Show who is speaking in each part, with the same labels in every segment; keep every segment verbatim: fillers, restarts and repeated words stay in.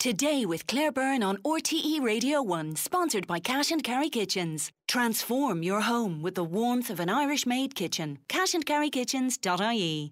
Speaker 1: Today with Claire Byrne on R T E Radio one, sponsored by Cash and Carry Kitchens. Transform your home with the warmth of an Irish-made kitchen. cash and carry kitchens dot I E.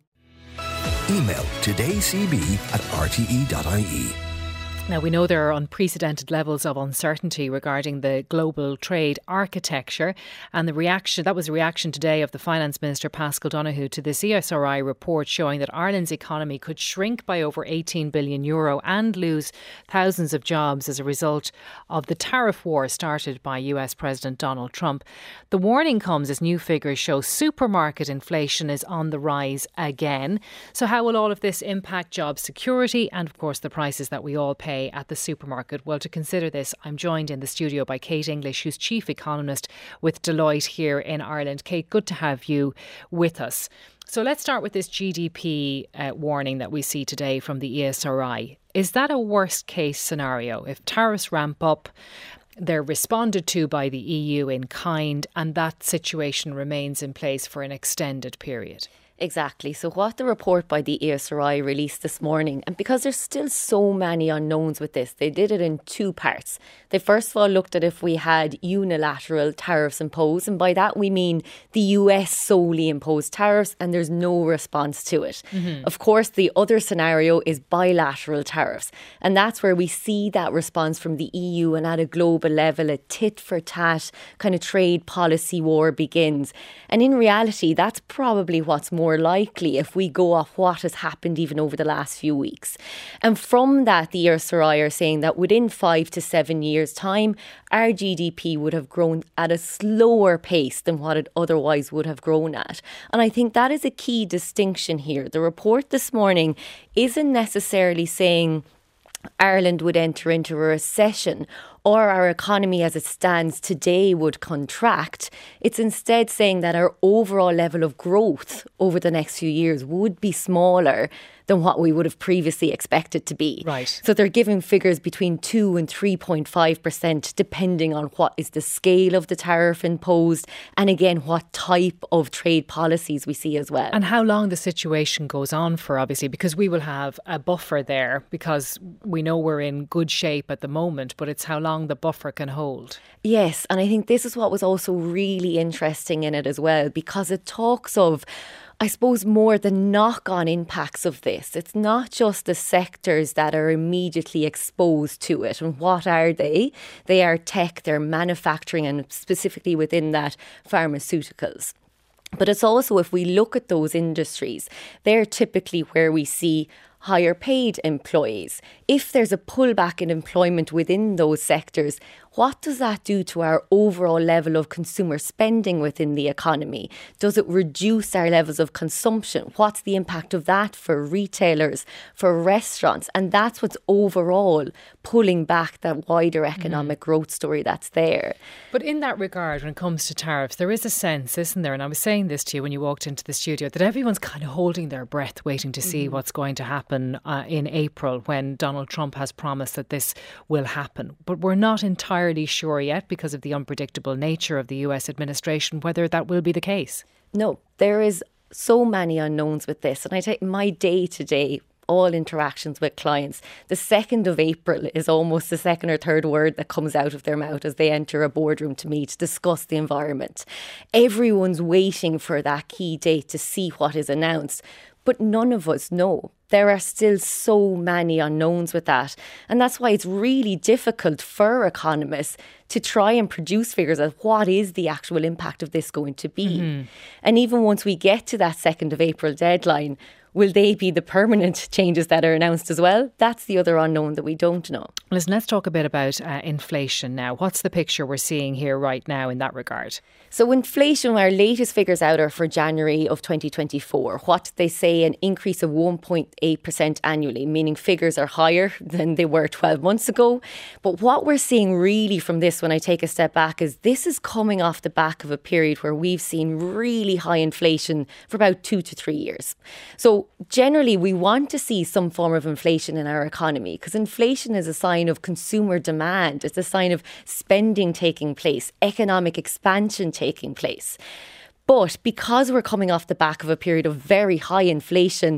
Speaker 2: Email todaycb at r t e dot I E.
Speaker 3: Now, we know there are unprecedented levels of uncertainty regarding the global trade architecture, and the reaction, that was a reaction today of the Finance Minister Paschal Donohoe to this E S R I report showing that Ireland's economy could shrink by over eighteen billion euro and lose thousands of jobs as a result of the tariff war started by U S President Donald Trump. The warning comes as new figures show supermarket inflation is on the rise again. So how will all of this impact job security and, of course, the prices that we all pay at the supermarket? Well, to consider this, I'm joined in the studio by Kate English, who's Chief Economist with Deloitte here in Ireland. Kate, good to have you with us. So let's start with this G D P uh, warning that we see today from the E S R I. Is that a worst case scenario? If tariffs ramp up, they're responded to by the E U in kind, and that situation remains in place for an extended period?
Speaker 4: Exactly. So what the report by the E S R I released this morning, and because there's still so many unknowns with this, they did it in two parts. They first of all looked at if we had unilateral tariffs imposed, and by that we mean the U S solely imposed tariffs and there's no response to it. Mm-hmm. Of course, the other scenario is bilateral tariffs, and that's where we see that response from the E U, and at a global level a tit-for-tat kind of trade policy war begins. And in reality, that's probably what's more likely if we go off what has happened even over the last few weeks. And from that, the E S R I are saying that within five to seven years' time, our G D P would have grown at a slower pace than what it otherwise would have grown at. And I think that is a key distinction here. The report this morning isn't necessarily saying Ireland would enter into a recession or our economy as it stands today would contract. It's instead saying that our overall level of growth over the next few years would be smaller than what we would have previously expected to be.
Speaker 3: Right.
Speaker 4: So they're giving figures between two and three point five percent depending on what is the scale of the tariff imposed and again what type of trade policies we see as well.
Speaker 3: And how long the situation goes on for, obviously, because we will have a buffer there because we know we're in good shape at the moment, but it's how long the buffer can hold.
Speaker 4: Yes, and I think this is what was also really interesting in it as well, because it talks of, I suppose, more the knock-on impacts of this. It's not just the sectors that are immediately exposed to it. And what are they? They are tech, they're manufacturing, and specifically within that, pharmaceuticals. But it's also, if we look at those industries, they're typically where we see higher paid employees. If there's a pullback in employment within those sectors, what does that do to our overall level of consumer spending within the economy? Does it reduce our levels of consumption? What's the impact of that for retailers, for restaurants? And that's what's overall pulling back that wider economic mm. growth story that's there.
Speaker 3: But in that regard, when it comes to tariffs, there is a sense, isn't there? And I was saying this to you when you walked into the studio, that everyone's kind of holding their breath, waiting to see mm. what's going to happen uh, in April when Donald Trump has promised that this will happen. But we're not entirely sure yet, because of the unpredictable nature of the U S administration, whether that will be the case.
Speaker 4: No, there is so many unknowns with this. And I take my day to day, all interactions with clients, the second of April is almost the second or third word that comes out of their mouth as they enter a boardroom to meet, discuss the environment. Everyone's waiting for that key date to see what is announced, but none of us know. There are still so many unknowns with that. And that's why it's really difficult for economists to try and produce figures of what is the actual impact of this going to be. Mm-hmm. And even once we get to that second of April deadline, will they be the permanent changes that are announced as well? That's the other unknown that we don't know.
Speaker 3: Listen, let's talk a bit about uh, inflation now. What's the picture we're seeing here right now in that regard?
Speaker 4: So inflation, our latest figures out are for January of twenty twenty-four. What they say, an increase of one point eight percent annually, meaning figures are higher than they were twelve months ago. But what we're seeing really from this, when I take a step back, is this is coming off the back of a period where we've seen really high inflation for about two to three years. So generally, we want to see some form of inflation in our economy, because inflation is a sign of consumer demand. It's a sign of spending taking place, economic expansion taking place. But because we're coming off the back of a period of very high inflation,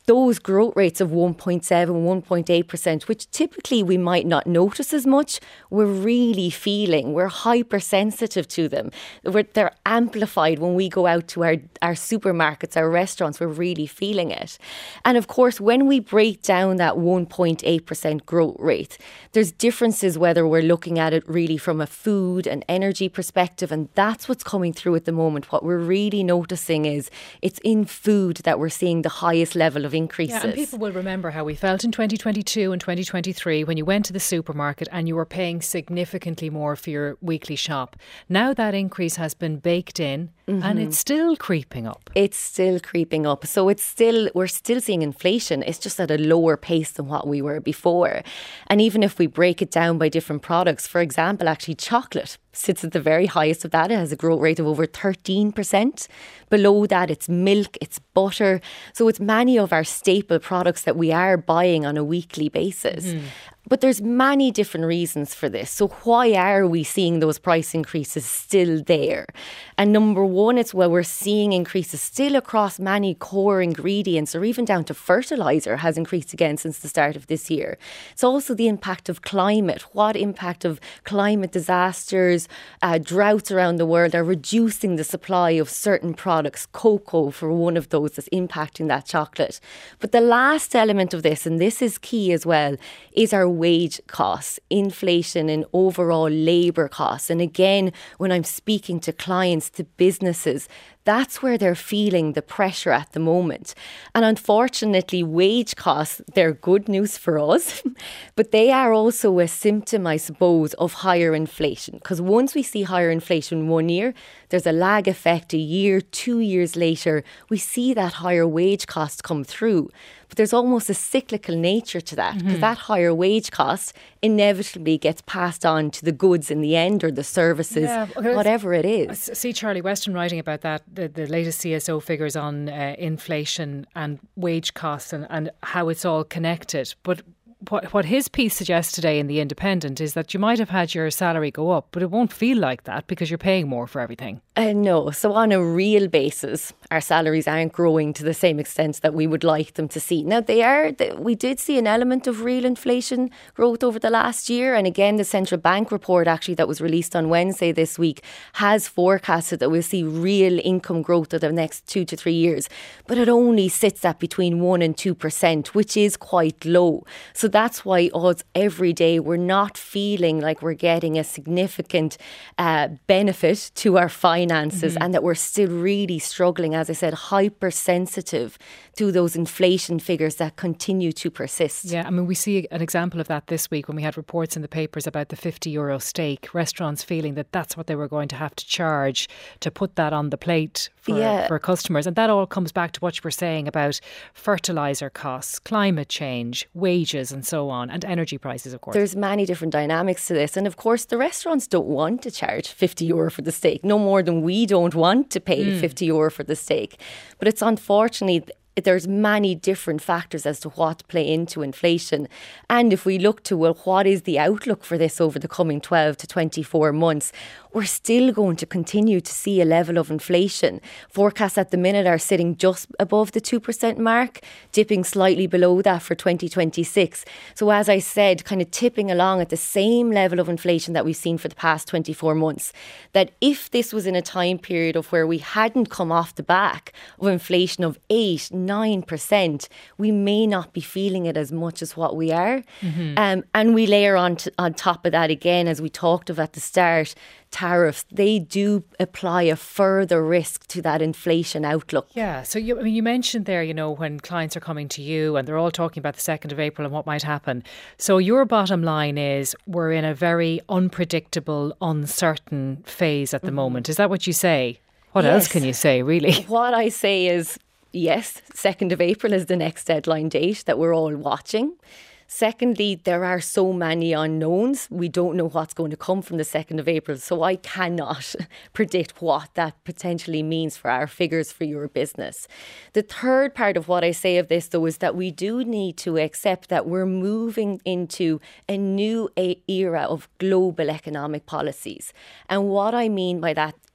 Speaker 4: those growth rates of one point seven, one point eight percent, which typically we might not notice as much, we're really feeling. We're hypersensitive to them. We're, they're amplified when we go out to our, our supermarkets, our restaurants. We're really feeling it. And of course, when we break down that one point eight percent growth rate, there's differences whether we're looking at it really from a food and energy perspective. And that's what's coming through at the moment. What we're really noticing is it's in food that we're seeing the highest level of increases.
Speaker 3: Yeah, and people will remember how we felt in twenty twenty-two and twenty twenty-three when you went to the supermarket and you were paying significantly more for your weekly shop. Now that increase has been baked in, mm-hmm. and it's still creeping up.
Speaker 4: It's still creeping up. So it's still, we're still seeing inflation. It's just at a lower pace than what we were before. And even if we break it down by different products, for example, actually chocolate sits at the very highest of that. It has a growth rate of over thirteen percent. Below that, it's milk, it's butter. So it's many of our staple products that we are buying on a weekly basis. Mm. But there's many different reasons for this. So why are we seeing those price increases still there? And number one, it's where we're seeing increases still across many core ingredients, or even down to fertiliser has increased again since the start of this year. It's also the impact of climate. What impact of climate disasters, uh, droughts around the world are reducing the supply of certain products. Cocoa for one of those that's impacting that chocolate. But the last element of this, and this is key as well, is our wage costs, inflation and overall labour costs. And again, when I'm speaking to clients, to businesses, that's where they're feeling the pressure at the moment. And unfortunately, wage costs, they're good news for us, but they are also a symptom, I suppose, of higher inflation. Because once we see higher inflation one year, there's a lag effect a year, two years later, we see that higher wage cost come through. But there's almost a cyclical nature to that, because mm-hmm. that higher wage cost inevitably gets passed on to the goods in the end, or the services, yeah, okay, whatever it is.
Speaker 3: I see Charlie Weston writing about that, the, the latest C S O figures on uh, inflation and wage costs, and, and how it's all connected. But what what his piece suggests today in The Independent is that you might have had your salary go up, but it won't feel like that because you're paying more for everything.
Speaker 4: Uh, no. So on a real basis, our salaries aren't growing to the same extent that we would like them to see. Now, they are. We did see an element of real inflation growth over the last year. And again, the central bank report actually that was released on Wednesday this week has forecasted that we'll see real income growth over the next two to three years. But it only sits at between one and two percent, which is quite low. So that's why us every day we're not feeling like we're getting a significant uh, benefit to our finances, mm-hmm. and that we're still really struggling, as I said, hypersensitive to those inflation figures that continue to persist.
Speaker 3: Yeah, I mean, we see an example of that this week when we had reports in the papers about the fifty euro steak, restaurants feeling that that's what they were going to have to charge to put that on the plate for, yeah. for customers. And that all comes back to what you were saying about fertiliser costs, climate change, wages and so on, and energy prices, of course.
Speaker 4: There's many different dynamics to this. And of course, the restaurants don't want to charge fifty euro for the steak, no more than we don't want to pay mm. fifty euro for the steak. But it's unfortunately, there's many different factors as to what play into inflation. And if we look to, well, what is the outlook for this over the coming twelve to twenty-four months, we're still going to continue to see a level of inflation. Forecasts at the minute are sitting just above the two percent mark, dipping slightly below that for twenty twenty-six. So as I said, kind of tipping along at the same level of inflation that we've seen for the past twenty-four months. That if this was in a time period of where we hadn't come off the back of inflation of eight, nine percent, we may not be feeling it as much as what we are. Mm-hmm. Um, and we layer on, to, on top of that again, as we talked of at the start, tariffs, they do apply a further risk to that inflation outlook.
Speaker 3: Yeah, so you, I mean, you mentioned there, you know, when clients are coming to you and they're all talking about the second of April and what might happen. So your bottom line is we're in a very unpredictable, uncertain phase at the mm-hmm. moment. Is that what you say? What yes. else can you say, really?
Speaker 4: What I say is, yes, second of April is the next deadline date that we're all watching. Secondly, there are so many unknowns. We don't know what's going to come from the second of April. So I cannot predict what that potentially means for our figures for your business. The third part of what I say of this, though, is that we do need to accept that we're moving into a new era of global economic policies. And what I mean by that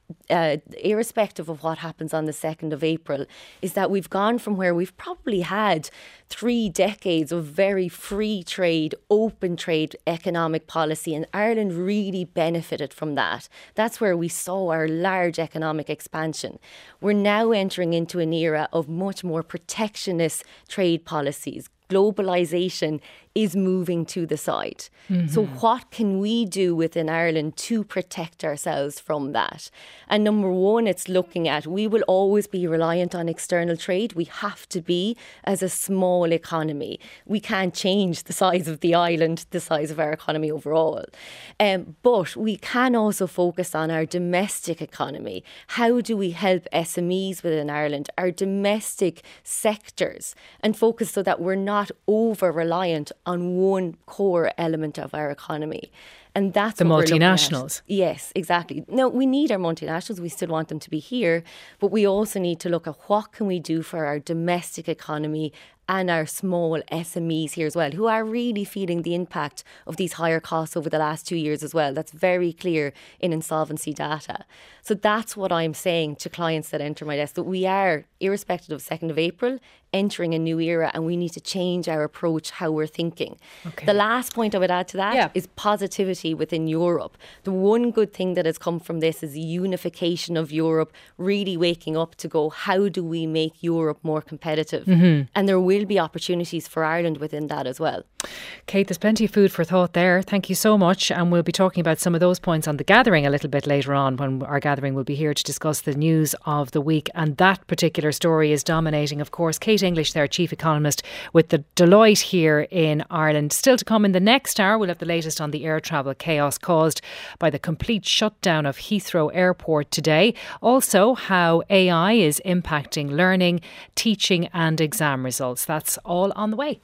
Speaker 4: uh, irrespective of what happens on the second of April, is that we've gone from where we've probably had three decades of very free trade, open trade economic policy, and Ireland really benefited from that. That's where we saw our large economic expansion. We're now entering into an era of much more protectionist trade policies. Globalisation is moving to the side. Mm-hmm. So what can we do within Ireland to protect ourselves from that? And number one, it's looking at, we will always be reliant on external trade. We have to be, as a small economy. We can't change the size of the island, the size of our economy overall. Um, but we can also focus on our domestic economy. How do we help S M Es within Ireland, our domestic sectors, and focus so that we're not over-reliant on one core element of our economy. And that's
Speaker 3: the
Speaker 4: what
Speaker 3: multinationals.
Speaker 4: Yes, exactly. No, we need our multinationals. We still want them to be here. But we also need to look at what can we do for our domestic economy and our small S M Es here as well, who are really feeling the impact of these higher costs over the last two years as well. That's very clear in insolvency data. So that's what I'm saying to clients that enter my desk, that we are, irrespective of second of April, entering a new era, and we need to change our approach, how we're thinking. Okay. The last point I would add to that yeah. is positivity within Europe. The one good thing that has come from this is the unification of Europe, really waking up to go, how do we make Europe more competitive? Mm-hmm. And there will be opportunities for Ireland within that as well.
Speaker 3: Kate, there's plenty of food for thought there. Thank you so much. And we'll be talking about some of those points on the gathering a little bit later on, when our gathering will be here to discuss the news of the week. And that particular story is dominating, of course, Kate English, their chief economist with the Deloitte here in Ireland. Still to come in the next hour, we'll have the latest on the air travel chaos caused by the complete shutdown of Heathrow Airport today. Also, how A I is impacting learning, teaching and exam results. That's all on the way.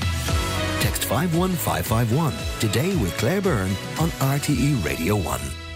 Speaker 2: Text five one five five one today with Claire Byrne on R T E Radio one.